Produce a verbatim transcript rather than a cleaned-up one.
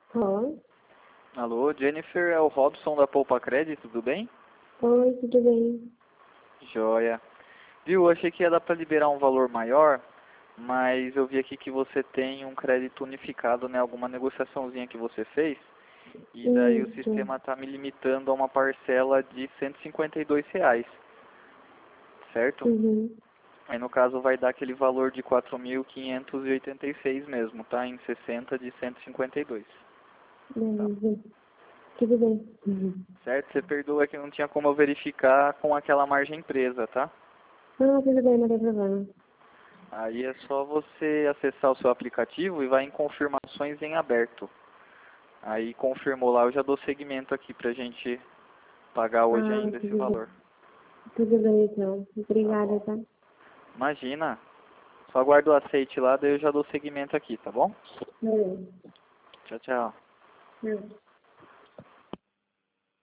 Oi. Alô, Jennifer, é o Robson da Poupa Crédito, tudo bem? Oi, tudo bem? Joia. Viu, achei que ia dar para liberar um valor maior, mas eu vi aqui que você tem um crédito unificado, né? Alguma negociaçãozinha que você fez, e daí o Isso. sistema está me limitando a uma parcela de cento e cinquenta e dois reais, certo? Uhum. Aí no caso vai dar aquele valor de quatro mil quinhentos e oitenta e seis mesmo, tá? Em sessenta de cento e cinquenta e dois, tá? Beleza. Tudo bem. Uhum. Certo? Você perdoa que não tinha como eu verificar com aquela margem presa, tá? Ah, tudo bem, não tem problema. Aí é só você acessar o seu aplicativo e vai em confirmações em aberto. Aí confirmou lá, eu já dou seguimento aqui pra gente pagar hoje Ah, ainda esse tudo bem. valor. Tudo bem, então. Tá Obrigada, bom. tá? Imagina. Só aguarda o aceite lá, daí eu já dou seguimento aqui, tá bom? Beleza. Tchau, tchau. Hum.